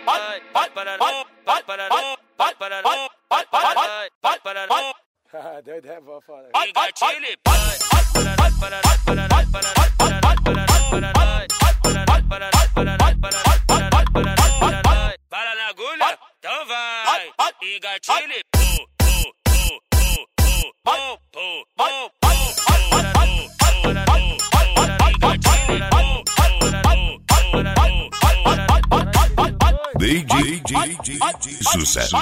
Doido é bom, fala. Engatilhe, bala na agulha, então vai. Engatilhe, DJ Sucesso.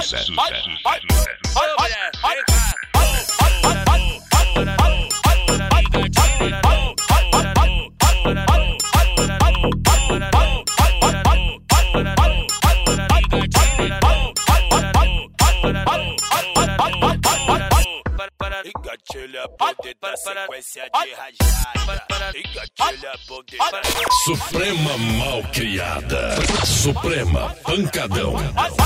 Engatilha poder da sequência de rajada. Engatilha poder da Suprema Malcriada. Suprema Pancadão.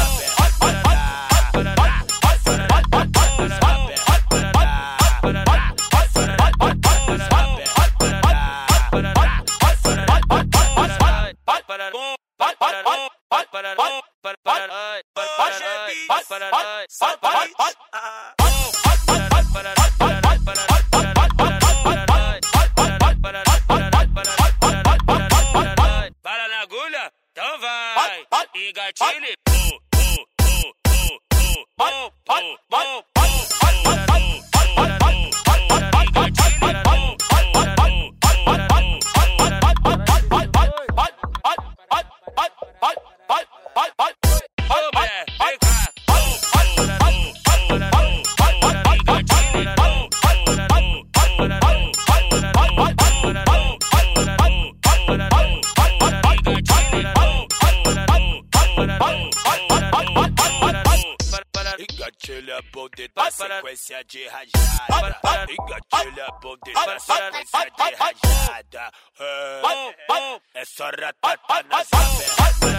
bala na agulha, então vai. Engatilhe, engatilha poder da sequência de rajada. Engatilha poder da sequência de rajada. É só ratata na favela.